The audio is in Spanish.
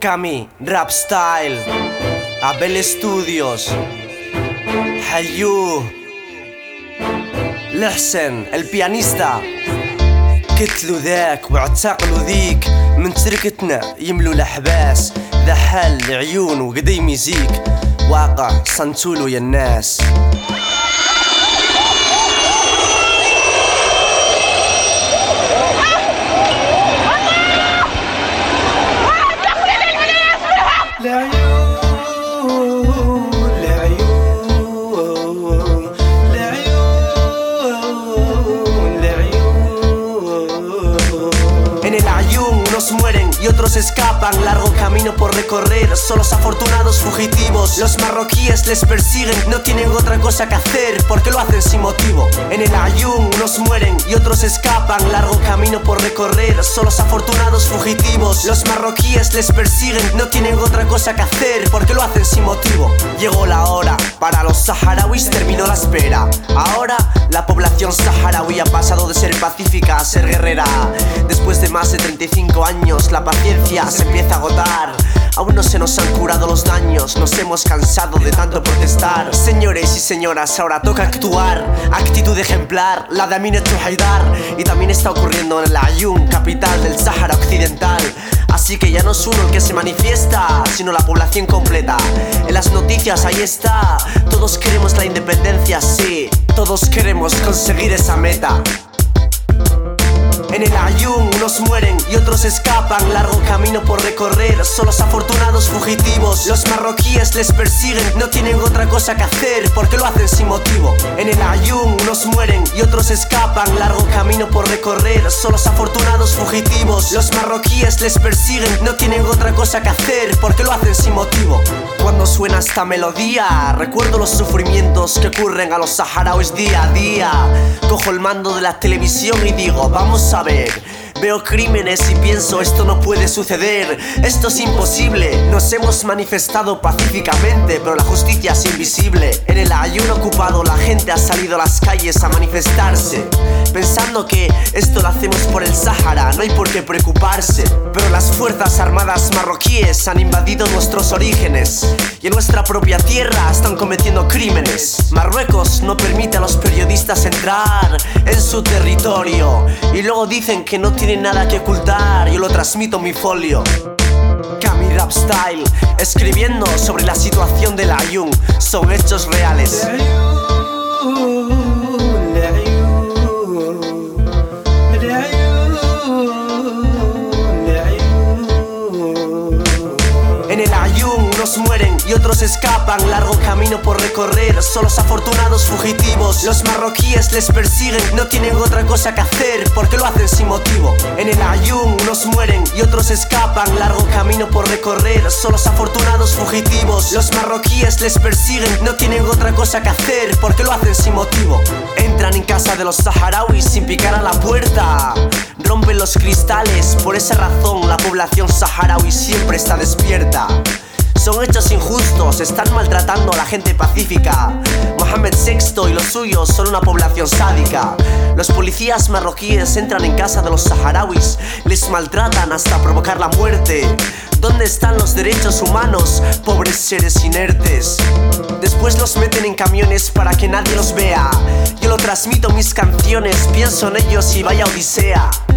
Cami, Rap Style, Abel Studios, Hayu, Lehsen, el pianista. قتلوا ذاك واعتقلوا ذيك من تركتنا يملوا الأحباس، ذا حل عيون وقديم يزيك واقع صنتولو يا الناس. Unos mueren y otros escapan, largo camino por recorrer, son los afortunados fugitivos. Los marroquíes les persiguen, no tienen otra cosa que hacer, porque lo hacen sin motivo. En el Ayun unos mueren y otros escapan, largo camino por recorrer, son los afortunados fugitivos. Los marroquíes les persiguen, no tienen otra cosa que hacer, porque lo hacen sin motivo. Llegó la hora, para los saharauis terminó la espera. Ahora la población saharaui ha pasado de ser pacífica a ser guerrera. Después de más de 35 años la paciencia se empieza a agotar. Aún no se nos han curado los daños, nos hemos cansado de tanto protestar. Señores y señoras, ahora toca actuar. Actitud ejemplar, la de Aminatu Haidar. Y también está ocurriendo en el Ayun, capital del Sáhara Occidental. Así que ya no es uno el que se manifiesta, sino la población completa. En las noticias ahí está. Todos queremos la independencia, sí. Todos queremos conseguir esa meta. En el Ayun unos mueren y otros escapan, largo camino por recorrer, son los afortunados fugitivos. Los marroquíes les persiguen, no tienen otra cosa que hacer, porque lo hacen sin motivo. En el Ayun unos mueren y otros escapan, largo camino por recorrer, son los afortunados fugitivos. Los marroquíes les persiguen, no tienen otra cosa que hacer, porque lo hacen sin motivo. Cuando suena esta melodía, recuerdo los sufrimientos que ocurren a los saharauis día a día. Cojo el mando de la televisión y digo, vamos a ver. Veo crímenes y pienso, esto no puede suceder, esto es imposible. Nos hemos manifestado pacíficamente, pero la justicia es invisible. En el Ayun ocupado la gente ha salido a las calles a manifestarse, pensando que esto lo hacemos por el Sáhara, no hay por qué preocuparse. Pero las fuerzas armadas marroquíes han invadido nuestros orígenes y en nuestra propia tierra están cometiendo crímenes. Marruecos no permite a los periodistas entrar en su territorio y luego dicen que no tienen nada que ocultar. Yo lo transmito en mi folio. Cami Rap Style, escribiendo sobre la situación del Ayun, son hechos reales. En el Ayun unos mueren y otros escapan, largo camino por recorrer, son los afortunados fugitivos. Los marroquíes les persiguen, no tienen otra cosa que hacer, porque lo hacen sin motivo. En el Ayun unos mueren y otros escapan, largo camino por recorrer, son los afortunados fugitivos. Los marroquíes les persiguen, no tienen otra cosa que hacer, porque lo hacen sin motivo. Entran en casa de los saharauis sin picar a la puerta, rompen los cristales, por esa razón la población saharaui siempre está despierta. Son hechos injustos, están maltratando a la gente pacífica. Mohammed VI y los suyos son una población sádica. Los policías marroquíes entran en casa de los saharauis, les maltratan hasta provocar la muerte. ¿Dónde están los derechos humanos, pobres seres inertes? Después los meten en camiones para que nadie los vea. Yo lo transmito en mis canciones, pienso en ellos y vaya odisea.